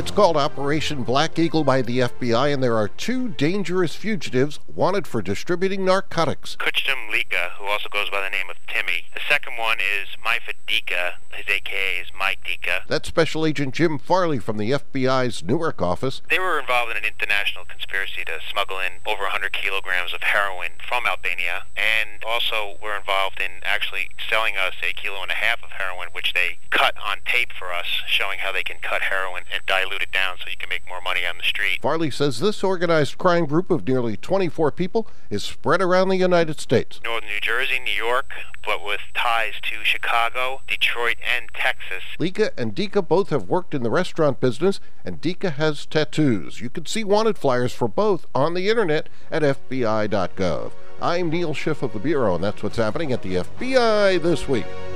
It's called Operation Black Eagle by the FBI, and there are two dangerous fugitives wanted for distributing narcotics. Kuchtum Lika, who also goes by the name of Timmy. The second one is Maifa Dika. His AKA is Mike Dika. That's Special Agent Jim Farley from the FBI's Newark office. They were involved in an international conspiracy to smuggle in over 100 kilograms of heroin from Albania, and also were involved in actually selling us 1.5 kilos of heroin, which they cut on tape for us, showing how they can cut heroin and dilute it down so you can make more money on the street. Farley says this organized crime group of nearly 24 people is spread around the United States. Northern New Jersey, New York, but with ties to Chicago, Detroit, and Texas. Lika and Dika both have worked in the restaurant business, and Dika has tattoos. You can see wanted flyers for both on the internet at FBI.gov. I'm Neil Schiff of the Bureau, and that's what's happening at the FBI this week.